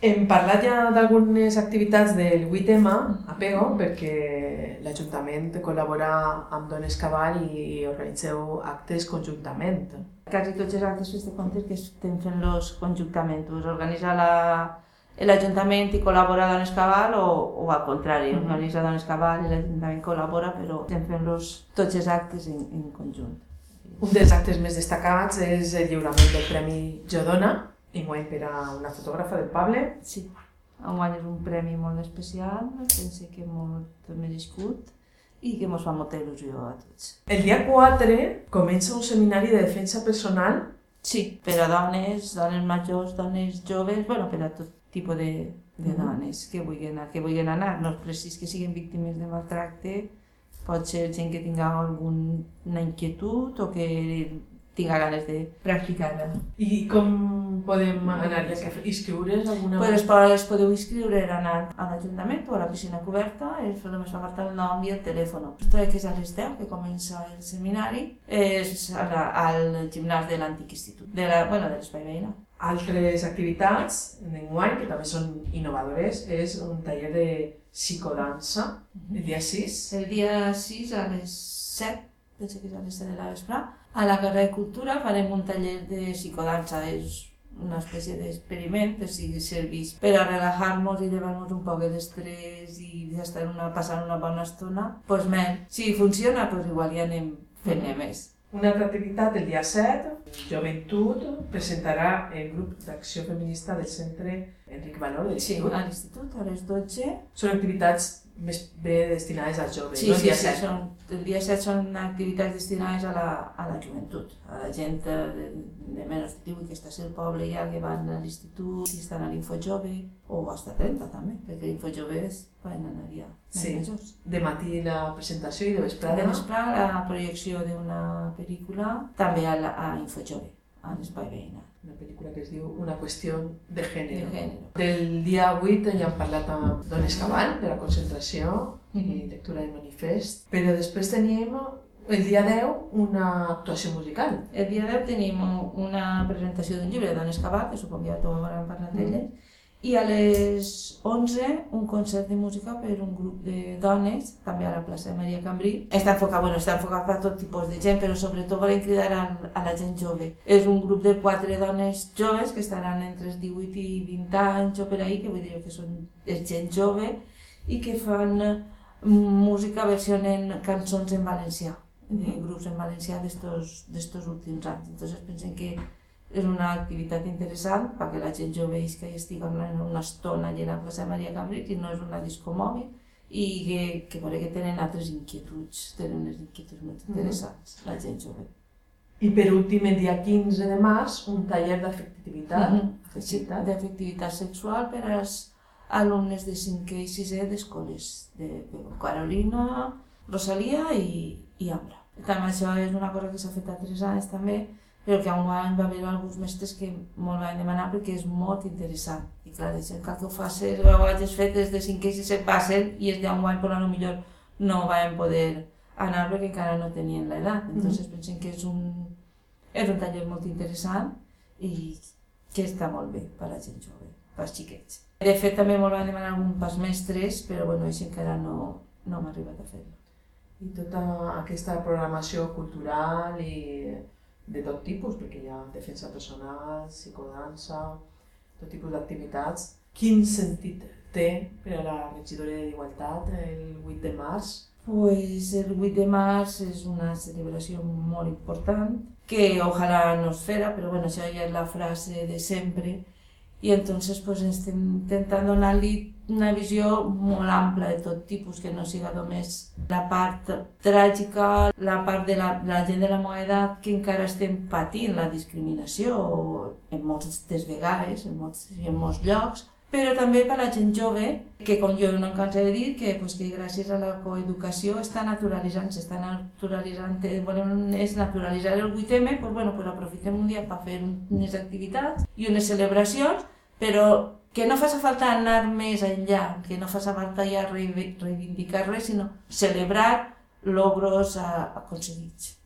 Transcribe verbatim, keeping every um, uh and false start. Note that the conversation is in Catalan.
Hem parlat ja d'algunes activitats del vuit eme a Pego perquè l'Ajuntament col·labora amb Dones Cabal i organitzeu actes conjuntament. Quasi tots els actes fes de comptes que estem fent-los conjuntament. Organitza l'Ajuntament i col·labora Dones Cabal o, o al contrari, organitza Dones Cabal i l'Ajuntament col·labora, però estem fent-los tots els actes en, en conjunt. Un dels actes més destacats és el lliurament del Premi Jodona, enguany per a una fotògrafa del poble. Sí, enguany és un premi molt especial, pense que molt merescut i que ens fa molta il·lusió a tots. El dia quatre comença un seminari de defensa personal. Sí, per a dones, dones majors, dones joves, bueno, per a tot tipus de, de dones que vulguin, que vulguin anar. No és precís que siguin víctimes de maltracte, pot ser gent que tinga alguna inquietud o que tinga ganes de practicar-la. I com podem anar a inscriure's alguna pues vegada? Es podeu inscriure anant a l'Ajuntament o a la piscina coberta, és només fa falta el nom i el telèfon. Esto que és a les deu, que comença el seminari, és a la, al gimnàs de l'antic institut, de la, bueno, de l'Espai Veïnal. Altres activitats d'enguany, que també són innovadores, és un taller de psicodansa, el dia sis. El dia sis a les set, penso que és a les set de la vespre, a la carrera de Cultura farem un taller de psicodansa. És una espècie d'experiment que sigui servís per a relajar-nos i llevar-nos un poc l'estrès i estar una, passar una bona estona. Pues, man, si funciona, pues igual ja anem fent-ne més. Una altra activitat, el dia set, Joventut presentarà el grup d'acció feminista del centre Enric Valor de l'Institut. Sí, a l'Institut, a les dotze. Són activitats més bé destinades als joves, sí, no? Sí, sí, són, el dia set són activitats destinades a la, a la joventut, a la gent de, de menys de divuit que està al poble ja, que van a l'Institut i estan a l'Infojove, o fins a trenta també, perquè l'Infojoves poden anar ja sí. majors. De matí la presentació i de vesprada? De vesprada la projecció d'una pel·lícula, també a, la, a Infojove, a l'Espai Veïnal. Una pel·lícula que es diu Una qüestió de gènere. De gènere. Del dia vuit ja hem parlat amb Dones Cabal, de la concentració i lectura de manifest, però després tenim el dia deu una actuació musical. El dia deu tenim una presentació d'un llibre de Dones Cabal, que suponc que ja tots haurem parlat d'elles, i a les onze un concert de música per un grup de dones, també a la plaça de Maria Cambrí. Està enfocat, bueno, està enfocat per tot tipus de gent, però sobretot volem cridar a, a la gent jove. És un grup de quatre dones joves que estaran entre els divuit i vint anys o per ahí, que vull dir que són gent jove i que fan música, versionen cançons en valencià, de grups en valencià d'estos últims anys. Entonces pensem que és una activitat interessant perquè la gent jove que hi estigui una estona allà a la plaça de Maria Cambrí i no és una disco mòbil i que, que, que tenen altres inquietuds, tenen unes inquietuds molt interessants, la gent jove. I per últim, el dia quinze de març, un taller d'afectivitat. Mm-hmm. D'afectivitat sexual per als alumnes de cinquè i sisè d'escoles de Carolina, Rosalia i, i Ambra. També això és una cosa que s'ha fet a tres anys també, però que enguany va haver alguns mestres que molt van demanar perquè és molt interessant. I clar, deixem que el que ho faci, ho hagis fet des de cinquè i sisè passen i els d'enguany per a lo millor no van poder anar perquè encara no tenien l'edat. Entonces pensem que és un, és un taller molt interessant i que està molt bé per a la gent jove, per als xiquets. De fet també molt van demanar algun pas mestres, però bueno, això encara no, no hem arribat a fer-lo. I tota aquesta programació cultural i de tot tipus, perquè hi ha defensa personal, psicodansa, tot tipus d'activitats. Quin sentit té per a la regidora d'Igualtat el vuit de març? Pues el vuit de març és una celebració molt important, que ojalà no es fera, però bueno, això ja és la frase de sempre, i entonces pues, estem intentant donar-li una visió molt ampla de tot tipus, que no siga només la part tràgica, la part de la, de la gent de la meva edat que encara estem patint la discriminació en moltes vegades, en molts, en molts llocs, però també per a la gent jove, que com jo no em canso de dir, que, pues, que gràcies a la coeducació està naturalitzant, s'està naturalitzant, volem és naturalitzar el vuit eme, pues, bueno, pues aprofitem un dia per fer unes activitats i unes celebracions, però que no faci falta anar més enllà, que no faci falta ja reivindicar res, sinó celebrar logros aconseguits.